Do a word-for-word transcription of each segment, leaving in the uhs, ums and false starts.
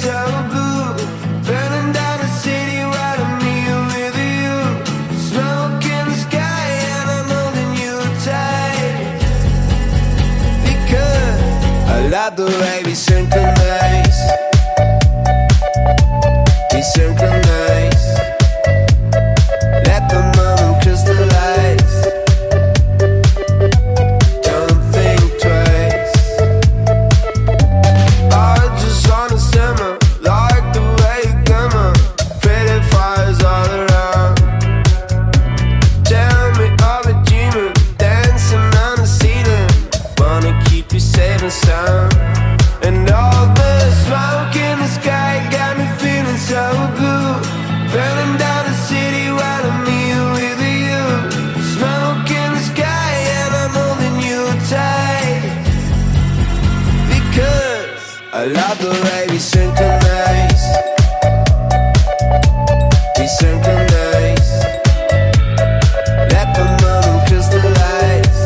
so blue. Burning down the city, riding me with you. Smoke in the sky and I'm holding you tight. Because I love the way we synchronize. We synchronize. Let the moment crystallize. Don't think twice. I just wanna simmer like the way you glimmer. Pretty fires all around. Tell me are we dreaming, dancing on the ceiling. Wanna keep you safe and sound. And all the smoke in the sky got me feeling so blue. Burning down the city while I'm here with you. Smoke in the sky and I'm holding you tight. Because I love the way we synchronize. We synchronize. Let the moment crystallize.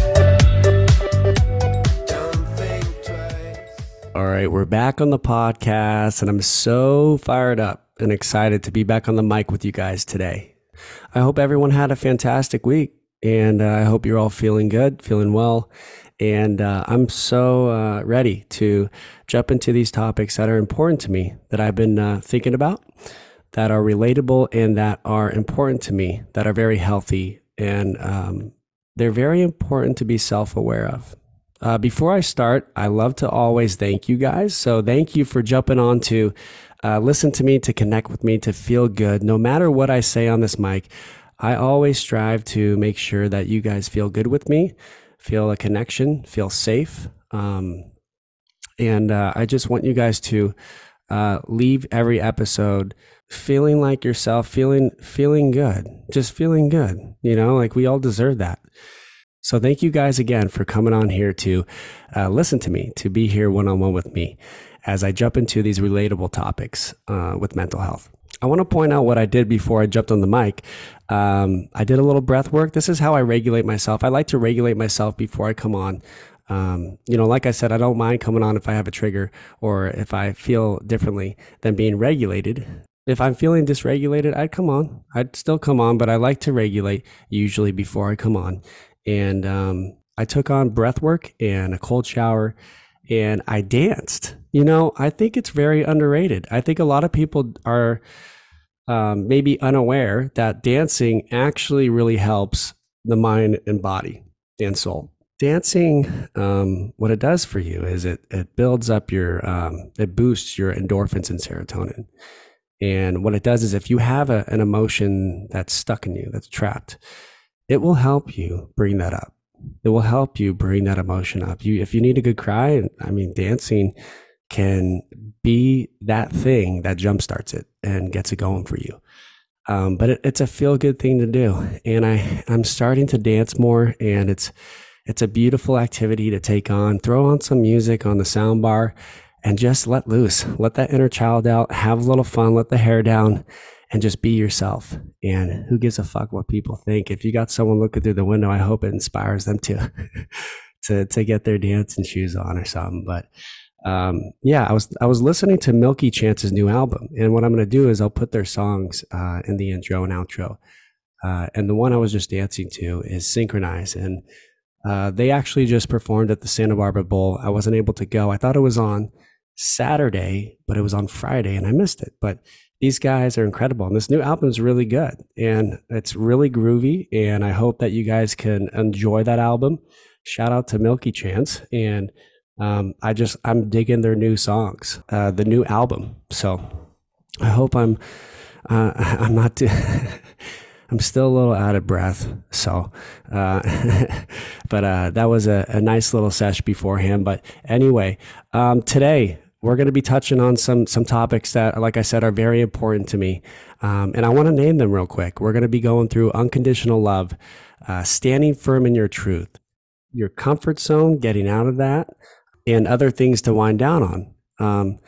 Don't think twice. All right, we're back on the podcast, and I'm so fired up and excited to be back on the mic with you guys today. I hope everyone had a fantastic week, and uh, I hope you're all feeling good, feeling well, and uh, I'm so uh, ready to jump into these topics that are important to me, that I've been uh, thinking about, that are relatable and that are important to me, that are very healthy, and um, they're very important to be self-aware of. Uh, before I start, I love to always thank you guys. So thank you for jumping on to uh, listen to me, to connect with me, to feel good. No matter what I say on this mic, I always strive to make sure that you guys feel good with me, feel a connection, feel safe. Um, and uh, I just want you guys to uh, leave every episode feeling like yourself, feeling feeling good, just feeling good. You know, like we all deserve that. So thank you guys again for coming on here to uh, listen to me, to be here one-on-one with me as I jump into these relatable topics uh, with mental health. I want to point out what I did before I jumped on the mic. Um, I did a little breath work. This is how I regulate myself. I like to regulate myself before I come on. Um, you know, like I said, I don't mind coming on if I have a trigger or if I feel differently than being regulated. If I'm feeling dysregulated, I'd come on. I'd still come on, but I like to regulate usually before I come on. And um, I took on breath work and a cold shower and I danced. You know, I think it's very underrated. I think a lot of people are um, maybe unaware that dancing actually really helps the mind and body and soul. Dancing, um, what it does for you is it it builds up your, um, it boosts your endorphins and serotonin. And what it does is if you have a, an emotion that's stuck in you, that's trapped, it will help you bring that up. It will help you bring that emotion up. You, if you need a good cry, I mean, dancing can be that thing that jumpstarts it and gets it going for you. Um, but it, it's a feel-good thing to do. And I, I'm starting to dance more, and it's it's a beautiful activity to take on. Throw on some music on the sound bar and just let loose. Let that inner child out. Have a little fun. Let the hair down. And just be yourself. And who gives a fuck what people think? If you got someone looking through the window, I hope it inspires them to to to get their dancing shoes on or something. But um, yeah, I was I was listening to Milky Chance's new album, and what I'm going to do is I'll put their songs uh, in the intro and outro. Uh, and the one I was just dancing to is Synchronize, and uh, they actually just performed at the Santa Barbara Bowl. I wasn't able to go. I thought it was on Saturday, but it was on Friday, and I missed it. But these guys are incredible, and this new album is really good, and it's really groovy, and I hope that you guys can enjoy that album. Shout out to Milky Chance, and um, I just, I'm digging their new songs, uh, the new album. So I hope I'm, uh, I'm not, too I'm still a little out of breath. So, uh, but uh, that was a, a nice little sesh beforehand. But anyway, um, today, we're going to be touching on some some topics that, like I said, are very important to me. Um, and I want to name them real quick. We're going to be going through unconditional love, uh, standing firm in your truth, your comfort zone, getting out of that, and other things to wind down on. Um,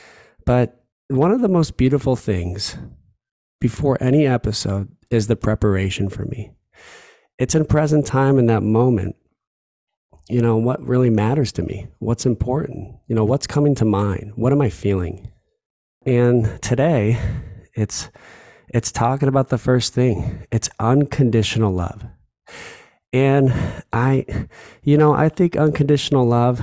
but one of the most beautiful things before any episode is the preparation for me. It's in present time, in that moment. You know, what really matters to me? What's important? You know, what's coming to mind? What am I feeling? And today it's it's talking about the first thing. It's unconditional love. And I, you know, I think unconditional love,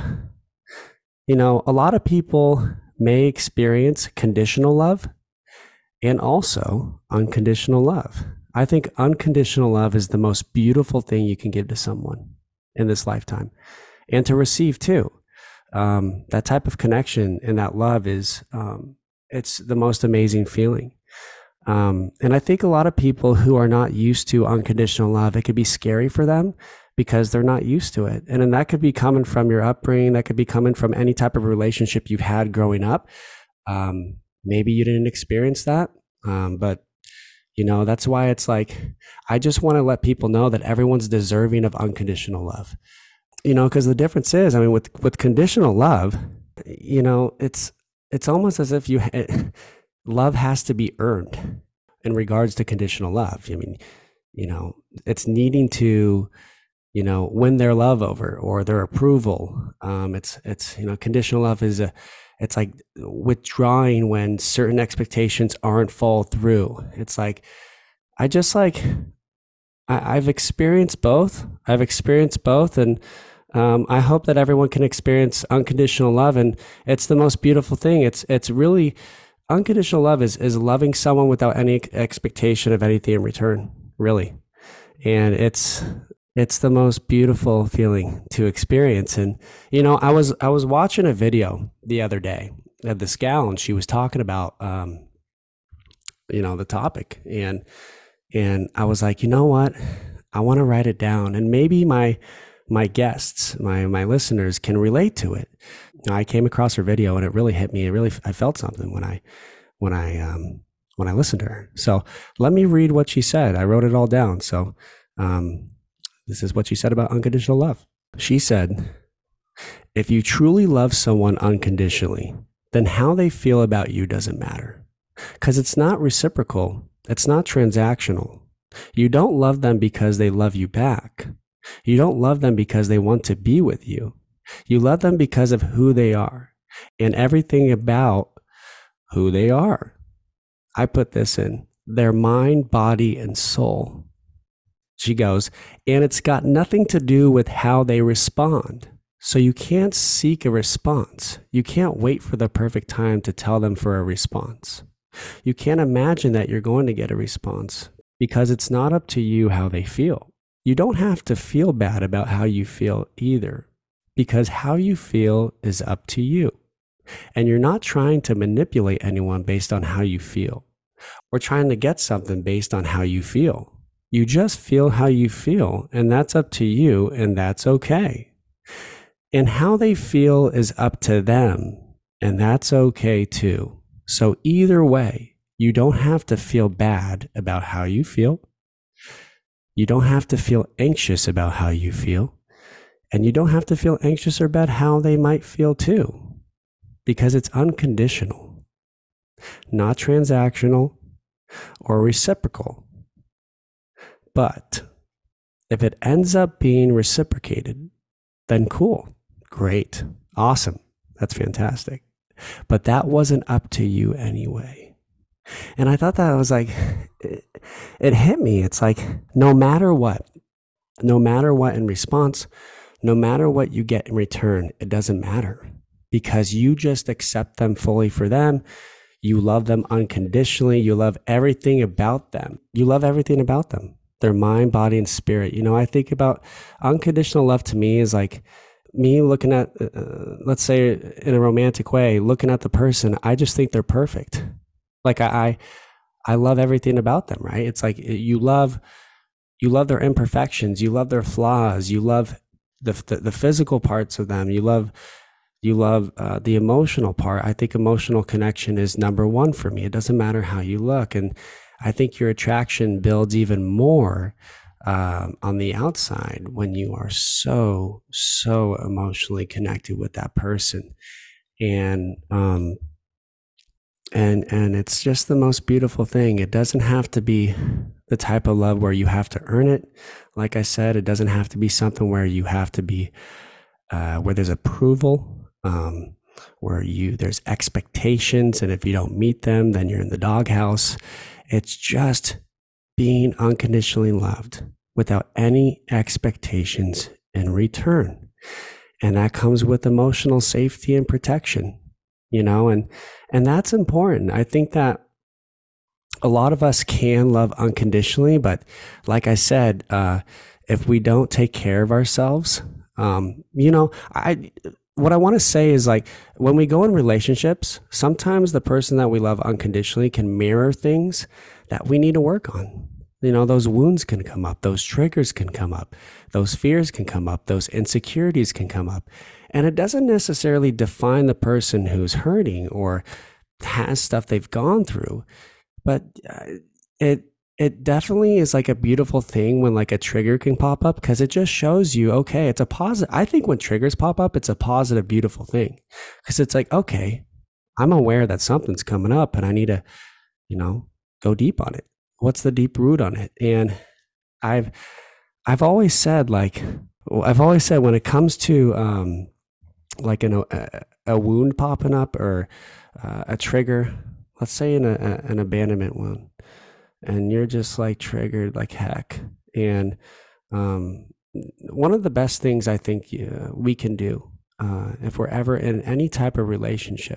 you know, a lot of people may experience conditional love and also unconditional love. I think unconditional love is the most beautiful thing you can give to someone in this lifetime, and to receive too. Um, that type of connection and that love is, um, it's the most amazing feeling. Um, and I think a lot of people who are not used to unconditional love, it could be scary for them because they're not used to it. And then that could be coming from your upbringing. That could be coming from any type of relationship you've had growing up. Um, maybe you didn't experience that. Um, but you know, that's why it's like, I just want to let people know that everyone's deserving of unconditional love, you know, because the difference is, I mean, with, with conditional love, you know, it's, it's almost as if you, it, love has to be earned in regards to conditional love. I mean, you know, it's needing to, you know, win their love over or their approval. Um, it's, it's, you know, conditional love is a, it's like withdrawing when certain expectations aren't fall through. It's like, I just like, I, I've experienced both. I've experienced both. And um, I hope that everyone can experience unconditional love. And it's the most beautiful thing. It's, it's really, unconditional love is, is loving someone without any expectation of anything in return, really. And it's, it's the most beautiful feeling to experience. And, you know, I was, I was watching a video the other day of this gal, and she was talking about, um, you know, the topic. And, and I was like, you know what? I want to write it down, and maybe my, my guests, my, my listeners can relate to it. I came across her video and it really hit me. It really, I felt something when I, when I, um, when I listened to her. So let me read what she said. I wrote it all down. So, um, this is what she said about unconditional love. She said, if you truly love someone unconditionally, then how they feel about you doesn't matter, because it's not reciprocal. It's not transactional. You don't love them because they love you back. You don't love them because they want to be with you. You love them because of who they are and everything about who they are. I put this in their mind, body, and soul. She goes, and it's got nothing to do with how they respond. So you can't seek a response. You can't wait for the perfect time to tell them for a response. You can't imagine that you're going to get a response because it's not up to you how they feel. You don't have to feel bad about how you feel either, because how you feel is up to you. And you're not trying to manipulate anyone based on how you feel or trying to get something based on how you feel. You just feel how you feel, and that's up to you, and that's okay. And how they feel is up to them, and that's okay too. So either way, you don't have to feel bad about how you feel. You don't have to feel anxious about how you feel. And you don't have to feel anxious or bad how they might feel too, because it's unconditional, not transactional or reciprocal. But if it ends up being reciprocated, then cool, great, awesome, that's fantastic. But that wasn't up to you anyway. And I thought that was like, it, it hit me. It's like, no matter what, no matter what in response, no matter what you get in return, it doesn't matter, because you just accept them fully for them. You love them unconditionally. You love everything about them. You love everything about them, their mind, body, and spirit. You know, I think about unconditional love to me is like me looking at, uh, let's say in a romantic way, looking at the person. I just think they're perfect. Like I, I, I love everything about them, right? It's like you love, you love their imperfections. You love their flaws. You love The, the the physical parts of them. You love, you love uh, the emotional part. I think emotional connection is number one for me. It doesn't matter how you look. And I think your attraction builds even more um, on the outside when you are so, so emotionally connected with that person. And, um, and, and it's just the most beautiful thing. It doesn't have to be the type of love where you have to earn it. Like I said, it doesn't have to be something where you have to be, uh, where there's approval. Um, where you there's expectations, and if you don't meet them, then you're in the doghouse. It's just being unconditionally loved without any expectations in return. And that comes with emotional safety and protection, you know, and and that's important. I think that a lot of us can love unconditionally, but like I said, uh, if we don't take care of ourselves, um, you know, I what I want to say is, like, when we go in relationships, sometimes the person that we love unconditionally can mirror things that we need to work on. You know, those wounds can come up, those triggers can come up, those fears can come up, those insecurities can come up. And it doesn't necessarily define the person who's hurting or has stuff they've gone through, but uh, it it definitely is like a beautiful thing when like a trigger can pop up, because it just shows you, okay, it's a positive. I think when triggers pop up, it's a positive, beautiful thing, because it's like, okay, I'm aware that something's coming up and I need to, you know, go deep on it. What's the deep root on it? And I've I've always said, like, I've always said when it comes to um, like an, a, a wound popping up, or uh, a trigger, let's say in a, a, an abandonment wound, and you're just like triggered like heck. And um, one of the best things I think uh, we can do uh, if we're ever in any type of relationship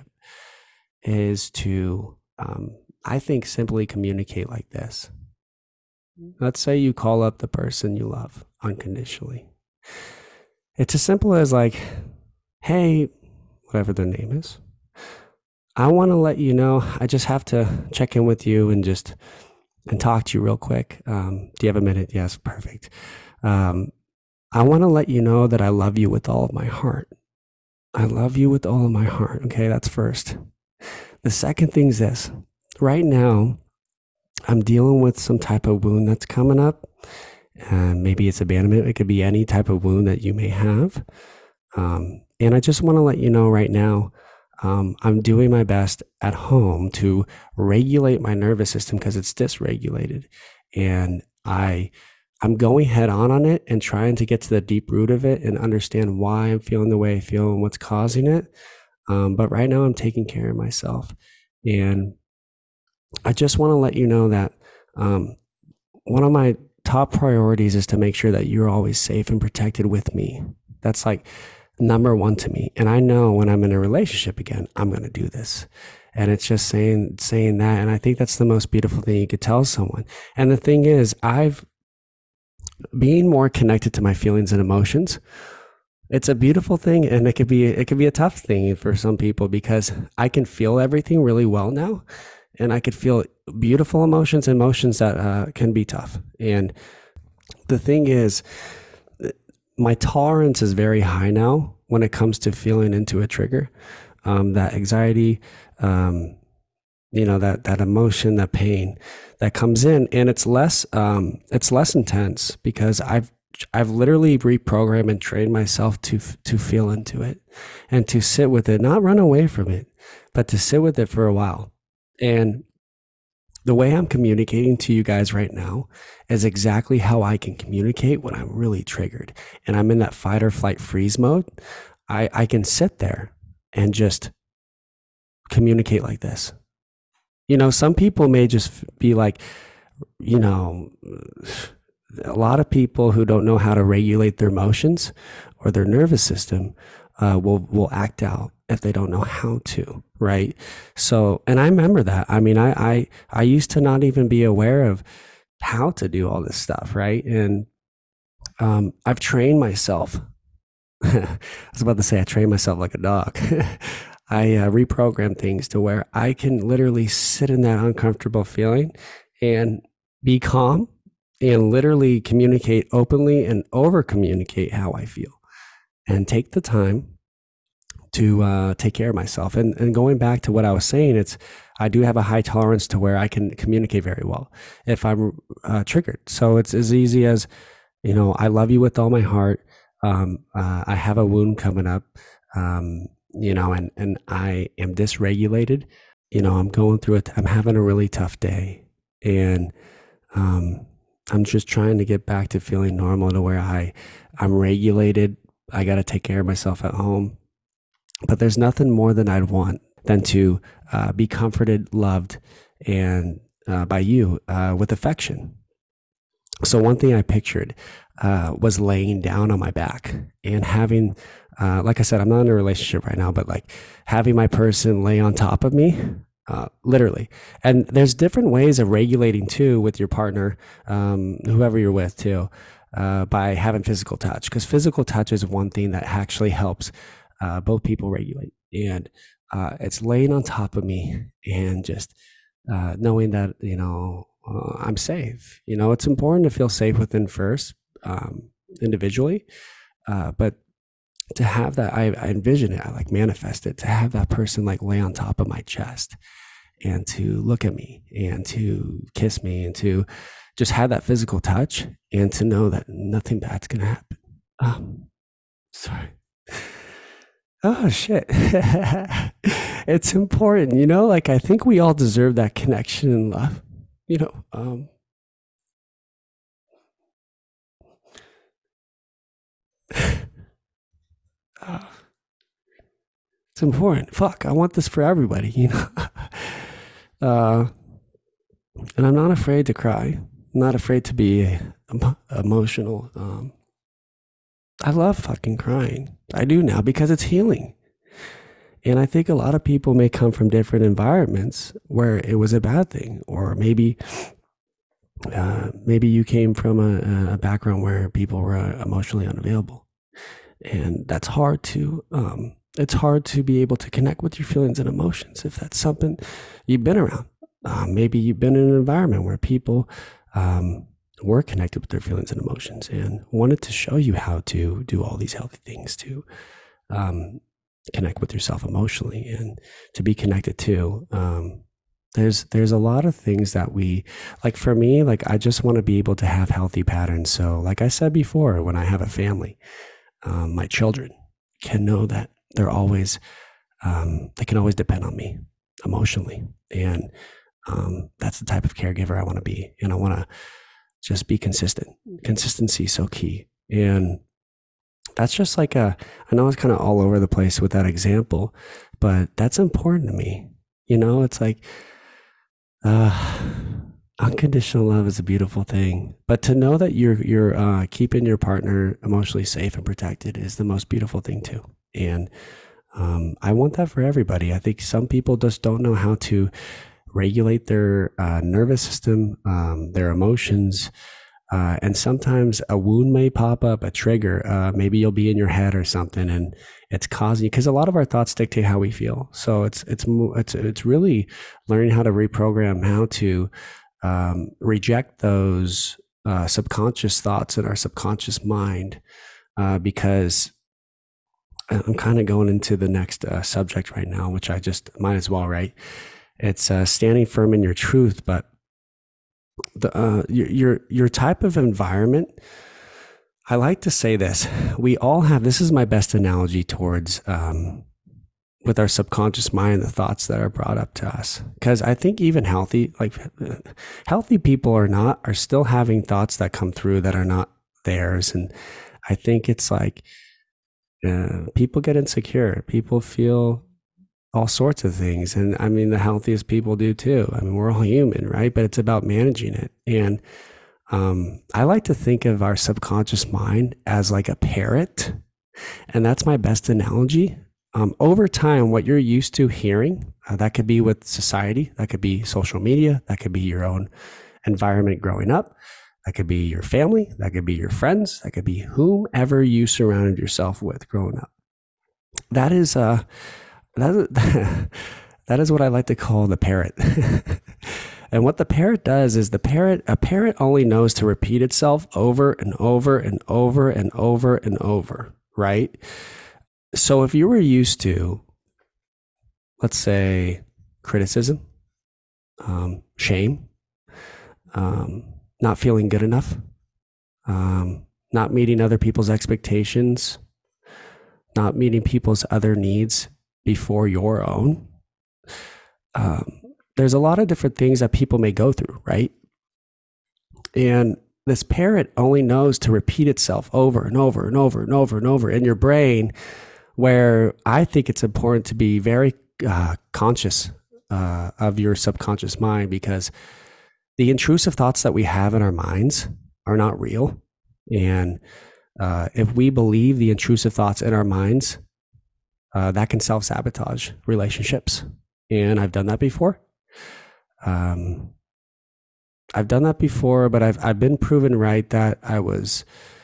is to, um, I think, simply communicate like this. Let's say you call up the person you love unconditionally. It's as simple as like, hey, whatever their name is, I want to let you know, I just have to check in with you and just and talk to you real quick. Um, do you have a minute? Yes, perfect. Um, I want to let you know that I love you with all of my heart. I love you with all of my heart. Okay, that's first. The second thing is this. Right now, I'm dealing with some type of wound that's coming up. And maybe it's abandonment. It could be any type of wound that you may have. Um, and I just want to let you know right now, um, I'm doing my best at home to regulate my nervous system because it's dysregulated. And I, I'm going head on on it and trying to get to the deep root of it and understand why I'm feeling the way I feel and what's causing it. Um, but right now I'm taking care of myself. And I just want to let you know that um, one of my top priorities is to make sure that you're always safe and protected with me. That's like number one to me. And I know when I'm in a relationship again, I'm going to do this. And it's just saying, saying that. And I think that's the most beautiful thing you could tell someone. And the thing is, I've being more connected to my feelings and emotions. It's a beautiful thing. And it could be, it could be a tough thing for some people, because I can feel everything really well now. And I could feel beautiful emotions, emotions that uh, can be tough. And the thing is, my tolerance is very high now when it comes to feeling into a trigger, um, that anxiety, um, you know, that that emotion, that pain that comes in, and it's less, um, it's less intense because I've I've literally reprogrammed and trained myself to to feel into it and to sit with it, not run away from it, but to sit with it for a while. And the way I'm communicating to you guys right now is exactly how I can communicate when I'm really triggered and I'm in that fight or flight freeze mode. I, I can sit there and just communicate like this. You know, some people may just be like, you know, a lot of people who don't know how to regulate their emotions or their nervous system uh, will will act out if they don't know how to, right? So, and I remember that. I mean, I, I, I used to not even be aware of how to do all this stuff, right? And um, I've trained myself. I was about to say I trained myself like a dog. I uh, reprogram things to where I can literally sit in that uncomfortable feeling and be calm and literally communicate openly and over communicate how I feel and take the time to uh, take care of myself. And, and going back to what I was saying, it's, I do have a high tolerance to where I can communicate very well if I'm uh, triggered. So it's as easy as, you know, I love you with all my heart. Um, uh, I have a wound coming up, um, you know, and, and I am dysregulated. You know, I'm going through it. I'm having a really tough day. And um, I'm just trying to get back to feeling normal to where I, I'm regulated. I got to take care of myself at home. But there's nothing more than I'd want than to uh, be comforted, loved, and uh, by you uh, with affection. So one thing I pictured uh, was laying down on my back and having, uh, like I said, I'm not in a relationship right now, but like having my person lay on top of me, uh, literally. And there's different ways of regulating too with your partner, um, whoever you're with too, uh, by having physical touch, because physical touch is one thing that actually helps uh, both people regulate. And uh, it's laying on top of me and just uh, knowing that, you know, Uh, I'm safe. You know, it's important to feel safe within first, um, individually. Uh, but to have that, I, I envision it, I like manifest it, to have that person like lay on top of my chest and to look at me and to kiss me and to just have that physical touch and to know that nothing bad's going to happen. Um, sorry. Oh, shit. It's important, you know, like I think we all deserve that connection and love. You know, um, uh, it's important. Fuck, I want this for everybody, you know. uh, and I'm not afraid to cry. I'm not afraid to be emo- emotional. Um, I love fucking crying. I do now because it's healing. And I think a lot of people may come from different environments where it was a bad thing, or maybe Uh, maybe you came from a, a background where people were emotionally unavailable, and that's hard to. Um, it's hard to be able to connect with your feelings and emotions if that's something you've been around. Uh, maybe you've been in an environment where people um, were connected with their feelings and emotions and wanted to show you how to do all these healthy things to um, connect with yourself emotionally and to be connected to. Um, There's there's a lot of things that we like. For me, like I just want to be able to have healthy patterns. So like I said before, when I have a family, um, my children can know that they're always um, they can always depend on me emotionally, and um, that's the type of caregiver I want to be. And I want to just be consistent. Consistency is so key, and that's just like a. I know it's kind of all over the place with that example, but that's important to me. You know, it's like. Uh, unconditional love is a beautiful thing, but to know that you're you're uh, keeping your partner emotionally safe and protected is the most beautiful thing too. And um, I want that for everybody. I think some people just don't know how to regulate their uh, nervous system, um, their emotions, uh, and sometimes a wound may pop up, a trigger. Uh, maybe you'll be in your head or something, and it's causing you, because a lot of our thoughts dictate how we feel. So it's it's it's it's really learning how to reprogram, how to um, reject those uh, subconscious thoughts in our subconscious mind, uh, because I'm kind of going into the next uh, subject right now, which I just might as well, right? It's uh, standing firm in your truth, but the uh, your, your your type of environment. I like to say this. We all have, this is my best analogy towards, um, with our subconscious mind, the thoughts that are brought up to us. Because I think even healthy, like healthy people are not, are still having thoughts that come through that are not theirs. And I think it's like, uh, people get insecure. People feel all sorts of things. And I mean, the healthiest people do too. I mean, we're all human, right? But it's about managing it. And Um, I like to think of our subconscious mind as like a parrot, and that's my best analogy. Um, over time, what you're used to hearing, uh, that could be with society, that could be social media, that could be your own environment growing up, that could be your family, that could be your friends, that could be whomever you surrounded yourself with growing up. That is, uh, that, that is what I like to call the parrot. And what the parrot does is the parrot, a parrot only knows to repeat itself over and over and over and over and over, right? So if you were used to, let's say, criticism, um, shame, um, not feeling good enough, um, not meeting other people's expectations, not meeting people's other needs before your own, um, there's a lot of different things that people may go through, right? And this parrot only knows to repeat itself over and over and over and over and over. And your brain where I think it's important to be very uh, conscious uh, of your subconscious mind, because the intrusive thoughts that we have in our minds are not real. And uh, if we believe the intrusive thoughts in our minds, uh, that can self-sabotage relationships. And I've done that before. Um, I've done that before, but I've I've been proven right that I was,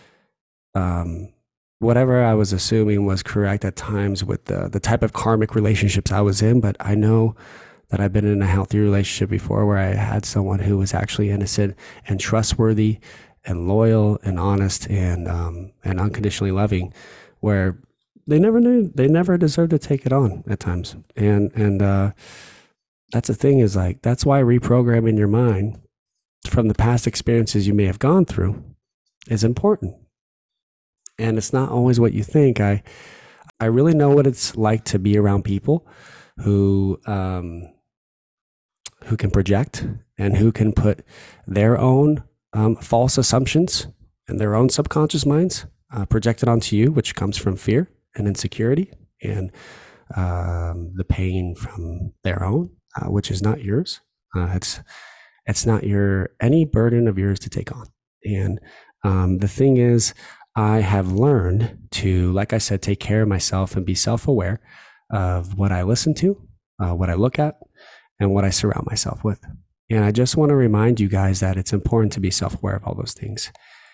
um, whatever I was assuming was correct at times with the the type of karmic relationships I was in. But I know that I've been in a healthy relationship before where I had someone who was actually innocent and trustworthy and loyal and honest and um, and unconditionally loving, where they never knew they never deserved to take it on at times. And and uh, that's the thing, is like, that's why reprogramming your mind from the past experiences you may have gone through is important. And it's not always what you think. I I really know what it's like to be around people who um, who can project and who can put their own um, false assumptions and their own subconscious minds uh, projected onto you, which comes from fear and insecurity and um, the pain from their own, uh, which is not yours. Uh, it's it's not your any burden of yours to take on. And um, the thing is, I have learned to, like I said, take care of myself and be self-aware of what I listen to, uh, what I look at, and what I surround myself with. And I just want to remind you guys that it's important to be self-aware of all those things.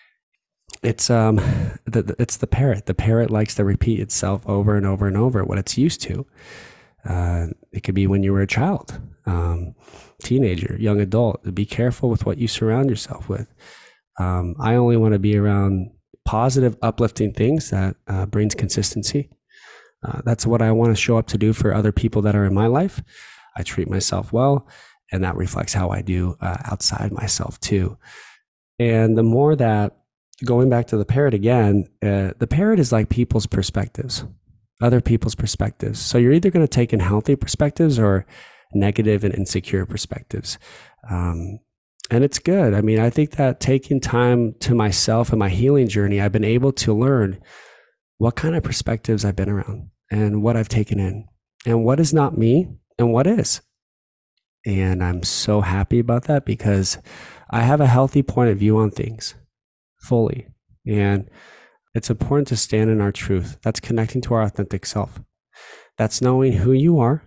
It's um, the, it's the parrot. The parrot likes to repeat itself over and over and over what it's used to. Uh, it could be when you were a child, um, teenager, young adult. Be careful with what you surround yourself with. Um, I only want to be around positive, uplifting things that uh, brings consistency. Uh, that's what I want to show up to do for other people that are in my life. I treat myself well, and that reflects how I do uh, outside myself too. And the more that, going back to the parrot again, uh, the parrot is like people's perspectives, other people's perspectives. So you're either going to take in healthy perspectives or negative and insecure perspectives. Um, And it's good. I mean, I think that taking time to myself and my healing journey, I've been able to learn what kind of perspectives I've been around and what I've taken in and what is not me and what is. And I'm so happy about that, because I have a healthy point of view on things fully. And it's important to stand in our truth. That's connecting to our authentic self. That's knowing who you are,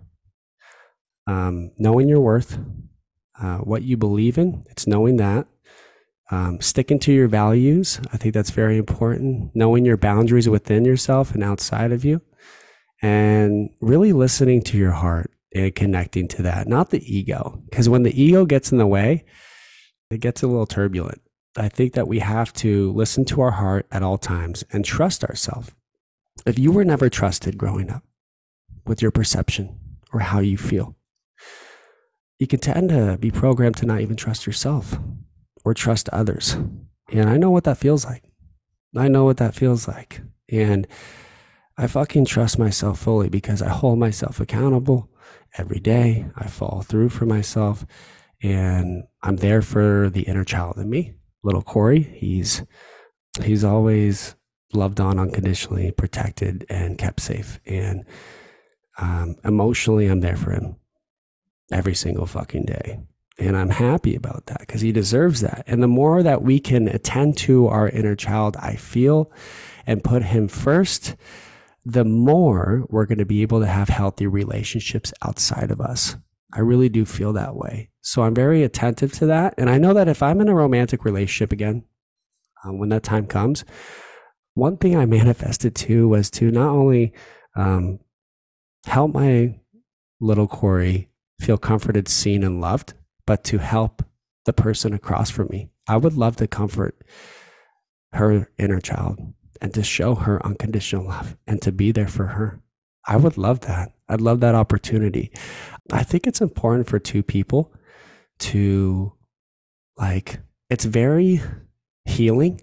um, knowing your worth, Uh, what you believe in. It's knowing that, um, sticking to your values. I think that's very important. Knowing your boundaries within yourself and outside of you, and really listening to your heart and connecting to that, not the ego. Because when the ego gets in the way, it gets a little turbulent. I think that we have to listen to our heart at all times and trust ourselves. If you were never trusted growing up with your perception or how you feel, you can tend to be programmed to not even trust yourself or trust others. And I know what that feels like. I know what that feels like. And I fucking trust myself fully, because I hold myself accountable every day. I follow through for myself, and I'm there for the inner child in me. Little Corey, he's, he's always loved on unconditionally, protected, and kept safe. And um, emotionally, I'm there for him every single fucking day. And I'm happy about that, because he deserves that. And the more that we can attend to our inner child, I feel, and put him first, the more we're going to be able to have healthy relationships outside of us. I really do feel that way. So I'm very attentive to that. And I know that if I'm in a romantic relationship again, um, when that time comes, one thing I manifested too was to not only um, help my little Corey feel comforted, seen, and loved, but to help the person across from me. I would love to comfort her inner child and to show her unconditional love and to be there for her. I would love that. I'd love that opportunity. I think it's important for two people to, like, it's very healing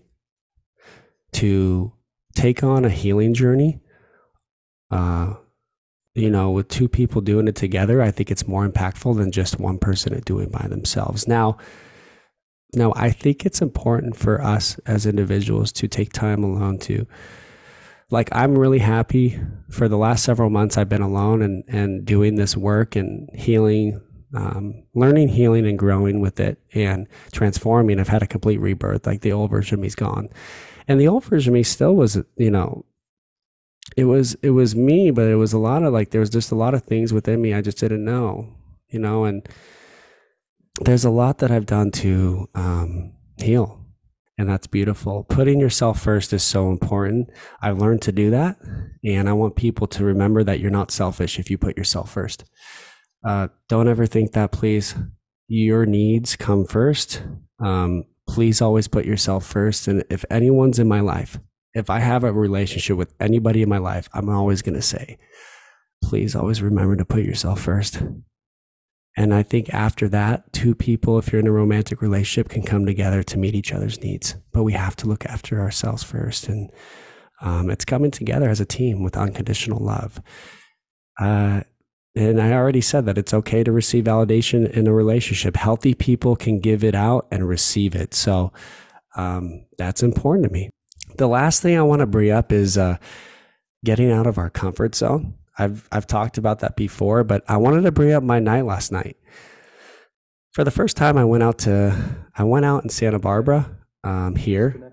to take on a healing journey. Uh, you know, with two people doing it together, I think it's more impactful than just one person doing it by themselves. Now, now, I think it's important for us as individuals to take time alone to like, I'm really happy for the last several months I've been alone and, and doing this work and healing, um, learning, healing, and growing with it and transforming. I've had a complete rebirth. Like, the old version of me's gone. And the old version of me still was, you know, it was, it was me, but it was a lot of like, there was just a lot of things within me I just didn't know, you know, and there's a lot that I've done to um, heal. And that's beautiful. Putting yourself first is so important. I've learned to do that. And I want people to remember that you're not selfish if you put yourself first. Uh, don't ever think that, please. Your needs come first. Um, please always put yourself first. And if anyone's in my life, if I have a relationship with anybody in my life, I'm always going to say, please always remember to put yourself first. And I think after that, two people, if you're in a romantic relationship, can come together to meet each other's needs. But we have to look after ourselves first. And um, it's coming together as a team with unconditional love. Uh, and I already said that it's okay to receive validation in a relationship. Healthy people can give it out and receive it. So um, that's important to me. The last thing I want to bring up is uh, getting out of our comfort zone. I've I've talked about that before, but I wanted to bring up my night last night. For the first time, I went out to I went out in Santa Barbara um, here.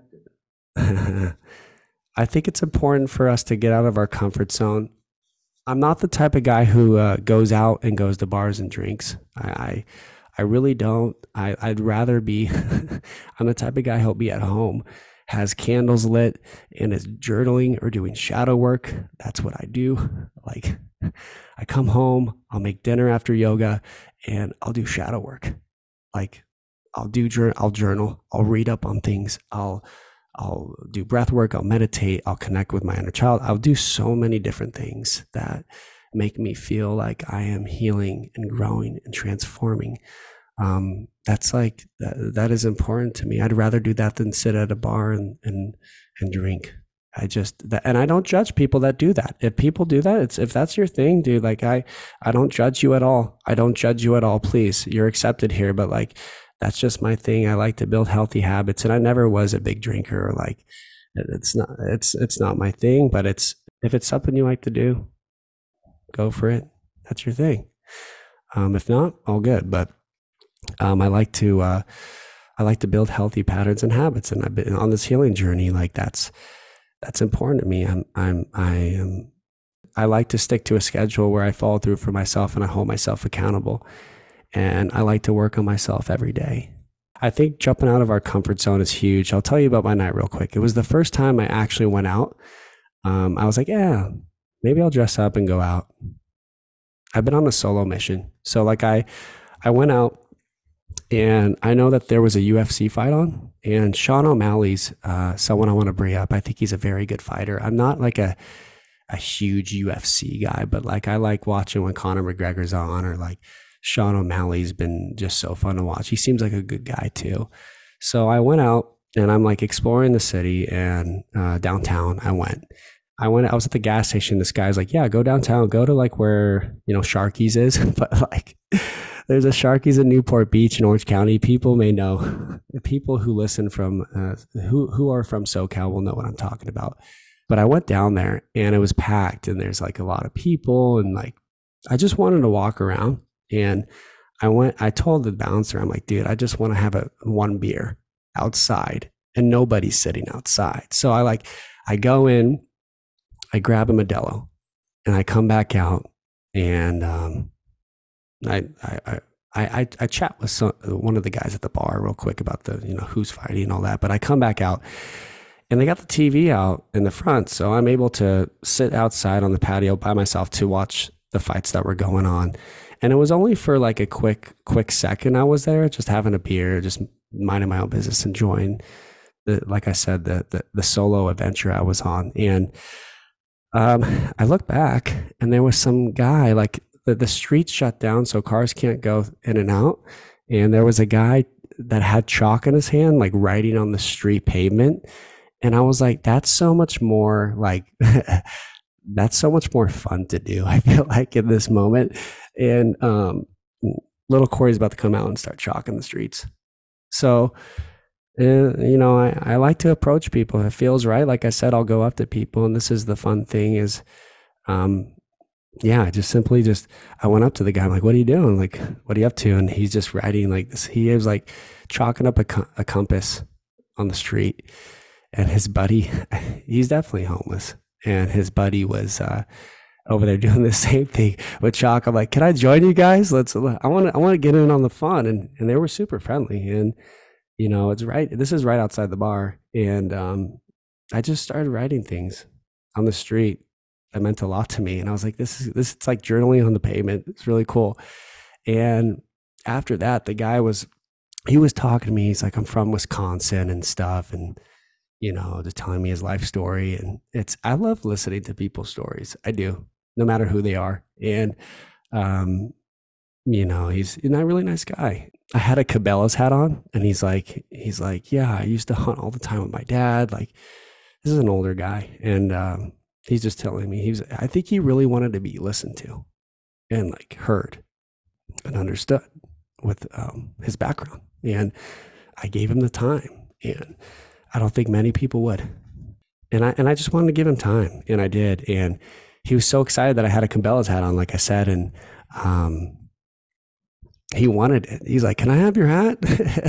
I think it's important for us to get out of our comfort zone. I'm not the type of guy who uh, goes out and goes to bars and drinks. I I, I really don't. I, I'd rather be. I'm the type of guy who'll be at home, has candles lit, and is journaling or doing shadow work. That's what I do. Like, I come home, I'll make dinner after yoga, and I'll do shadow work. Like, I'll do I'll journal, I'll read up on things, I'll I'll do breath work, I'll meditate, I'll connect with my inner child. I'll do so many different things that make me feel like I am healing and growing and transforming. Um, that's like, that, that is important to me. I'd rather do that than sit at a bar and, and, and drink. I just, that, and I don't judge people that do that. If people do that, it's, if that's your thing, dude, like I, I don't judge you at all. I don't judge you at all. Please, you're accepted here. But like, that's just my thing. I like to build healthy habits, and I never was a big drinker or like, it's not, it's, it's not my thing, but it's, if it's something you like to do, go for it. That's your thing. Um, if not, all good. But Um, I like to, uh, I like to build healthy patterns and habits, and I've been on this healing journey. Like that's, that's important to me. I'm, I'm, I am, I like to stick to a schedule where I follow through for myself and I hold myself accountable. And I like to work on myself every day. I think jumping out of our comfort zone is huge. I'll tell you about my night real quick. It was the first time I actually went out. Um, I was like, yeah, maybe I'll dress up and go out. I've been on a solo mission. So like I, I went out, and I know that there was a U F C fight on, and Sean O'Malley's uh, someone I want to bring up. I think he's a very good fighter. I'm not like a a huge U F C guy, but like I like watching when Conor McGregor's on, or like Sean O'Malley's been just so fun to watch. He seems like a good guy too. So I went out and I'm like exploring the city, and uh, downtown I went. I went, I was at the gas station. This guy's like, yeah, go downtown, go to like where, you know, Sharky's is. But like, there's a Sharky's in Newport Beach in Orange County. People may know, people who listen from, uh, who, who are from SoCal will know what I'm talking about. But I went down there and it was packed, and there's like a lot of people, and like, I just wanted to walk around, and I went, I told the bouncer, I'm like, dude, I just want to have a one beer outside, and nobody's sitting outside. So I like, I go in, I grab a Modelo, and I come back out, and um, I, I, I, I, I chat with some, one of the guys at the bar real quick about the, you know, who's fighting and all that. But I come back out, and they got the T V out in the front, so I'm able to sit outside on the patio by myself to watch the fights that were going on. And it was only for like a quick, quick second I was there, just having a beer, just minding my own business, enjoying the, like I said, the the, the solo adventure I was on. And Um, I look back, and there was some guy, like the, the streets shut down, so cars can't go in and out. And there was a guy that had chalk in his hand, like writing on the street pavement. And I was like, that's so much more like, that's so much more fun to do, I feel like, in this moment. And um, little Corey's about to come out and start chalking the streets. So uh, you know, I, I like to approach people. If it feels right, like I said, I'll go up to people. And this is the fun thing is, um, yeah, I just simply just, I went up to the guy. I'm like, what are you doing? Like, what are you up to? And he's just writing like this. He was like chalking up a, a compass on the street. And his buddy, he's definitely homeless. And his buddy was uh, over there doing the same thing with chalk. I'm like, can I join you guys? Let's, I want to, I want to get in on the fun. And, and they were super friendly. And, you know, it's right. This is right outside the bar. And um, I just started writing things on the street that meant a lot to me. And I was like, this is, this, it's like journaling on the pavement. It's really cool. And after that, the guy was, he was talking to me. He's like, I'm from Wisconsin and stuff. And, you know, just telling me his life story. And it's, I love listening to people's stories. I do, no matter who they are. And, um, you know, he's, he's a really nice guy. I had a Cabela's hat on and he's like, he's like, yeah, I used to hunt all the time with my dad. Like, this is an older guy. And, um, he's just telling me, he was, I think he really wanted to be listened to and like heard and understood with um, his background. And I gave him the time, and I don't think many people would. And I, and I just wanted to give him time, and I did. And he was so excited that I had a Cabela's hat on, like I said. And, um, he wanted it. He's like, can I have your hat?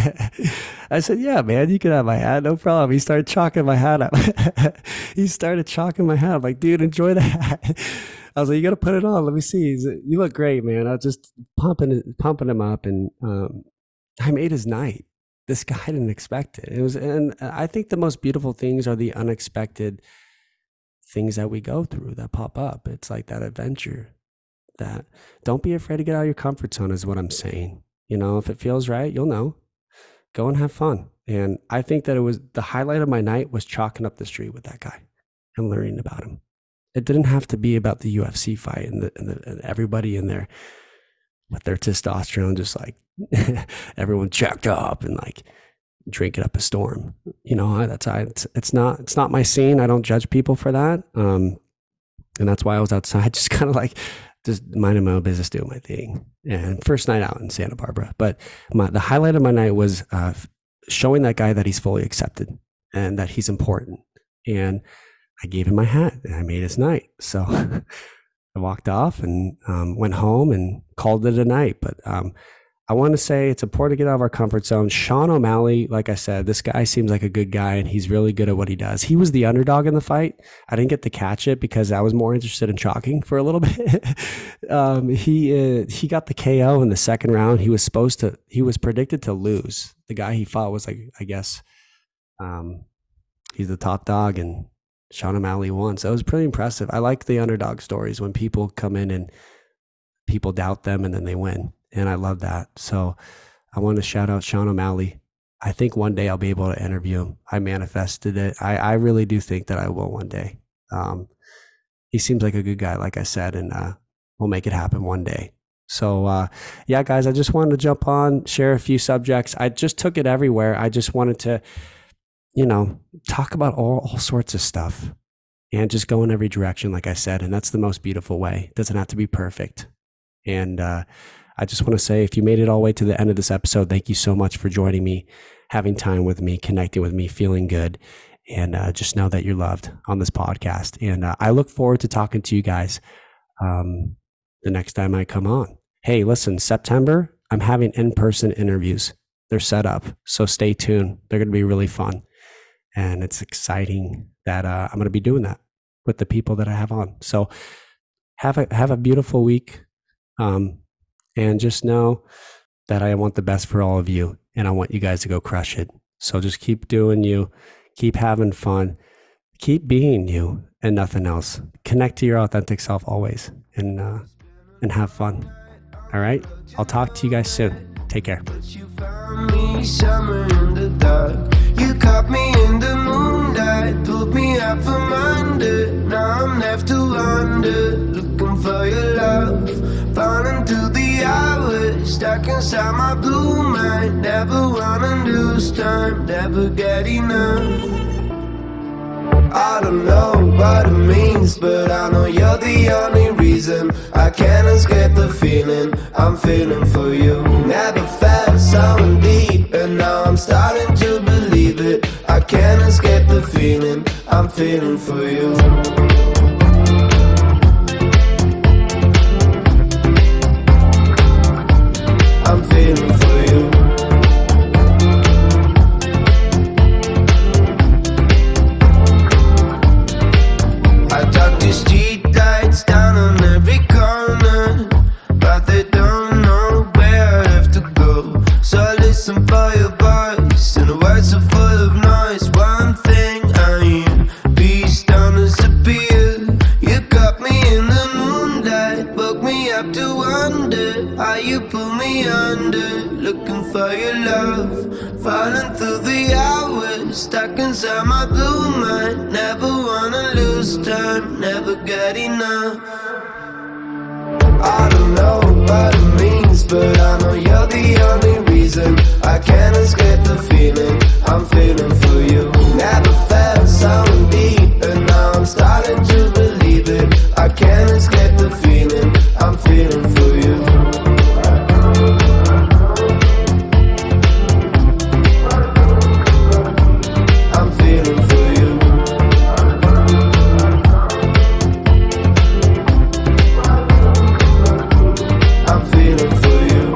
I said, yeah, man, you can have my hat. No problem. He started chalking my hat up. he started chalking my hat. I'm like, dude, enjoy the hat. I was like, you got to put it on. Let me see. He's like, you look great, man. I was just pumping, pumping him up. And um, I made his night. This guy didn't expect it. It was, and I think the most beautiful things are the unexpected things that we go through that pop up. It's like that adventure. That don't be afraid to get out of your comfort zone is what I'm saying. You know, if it feels right, you'll know. Go and have fun. And I think that it was the highlight of my night was chalking up the street with that guy and learning about him. It didn't have to be about the U F C fight and, the, and, the, and everybody in there with their testosterone, just like everyone jacked up and like drinking up a storm. You know, that's I. It's, it's not. It's not my scene. I don't judge people for that. Um, and that's why I was outside, just kind of like. Just minding my own business, doing my thing. And first night out in Santa Barbara. But my, the highlight of my night was uh, showing that guy that he's fully accepted and that he's important. And I gave him my hat and I made his night. So I walked off and um, went home and called it a night. But um, I want to say it's important to get out of our comfort zone. Sean O'Malley, like I said, this guy seems like a good guy and he's really good at what he does. He was the underdog in the fight. I didn't get to catch it because I was more interested in chalking for a little bit. um, he uh, he got the K O in the second round. He was supposed to, he was predicted to lose. The guy he fought was like, I guess, um, he's the top dog and Sean O'Malley won. So it was pretty impressive. I like the underdog stories when people come in and people doubt them and then they win. And I love that. So I want to shout out Sean O'Malley. I think one day I'll be able to interview him. I manifested it. I, I really do think that I will one day. Um, he seems like a good guy, like I said, and uh, we'll make it happen one day. So uh, yeah, guys, I just wanted to jump on, share a few subjects. I just took it everywhere. I just wanted to, you know, talk about all, all sorts of stuff and just go in every direction, like I said. And that's the most beautiful way. It doesn't have to be perfect. And uh, I just want to say, if you made it all the way to the end of this episode, thank you so much for joining me, having time with me, connecting with me, feeling good. And uh, just know that you're loved on this podcast. And uh, I look forward to talking to you guys um, the next time I come on. Hey, listen, September, I'm having in-person interviews. They're set up. So stay tuned. They're going to be really fun. And it's exciting that uh, I'm going to be doing that with the people that I have on. So have a, have a beautiful week. Um, And just know that I want the best for all of you and I want you guys to go crush it. So just keep doing you, keep having fun, keep being you and nothing else. Connect to your authentic self always and, uh, and have fun. All right. I'll talk to you guys soon. Take care. You found me somewhere in the dark. You caught me in the moonlight, pulled me up from under. Now I'm left to wonder, looking for your love. Falling through the hours, stuck inside my blue mind. Never wanna lose time, never get enough. I don't know what it means, but I know you're the only reason I can't escape the feeling I'm feeling for you. Never felt so deep, and now I'm starting to believe can't escape the feeling I'm feeling for you. I'm feeling for you. I talk to street lights down on every corner, but they don't know where I have to go. So I listen for your voice, and the words are full of noise. One thing I hear, peace don't disappear. You got me in the moonlight, woke me up to wonder how you pull me under. Looking for your love, falling through the hours, stuck inside my blue mind. Never wanna lose time, never get enough. I don't know what it means, but I know you're the only reason I can't escape the feeling I'm feeling for you. Never felt so deep, and now I'm starting to believe it. I can't escape the feeling I'm feeling for you. I'm feeling for you. I'm feeling for you.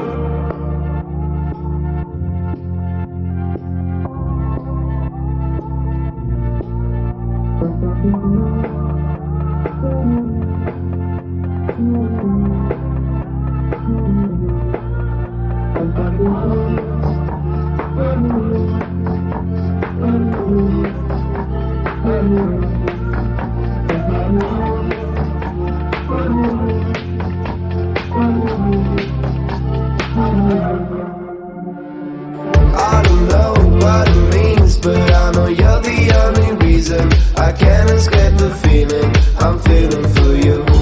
I don't know what it means, but I know you're the only reason I can't escape the feeling I'm feeling for you.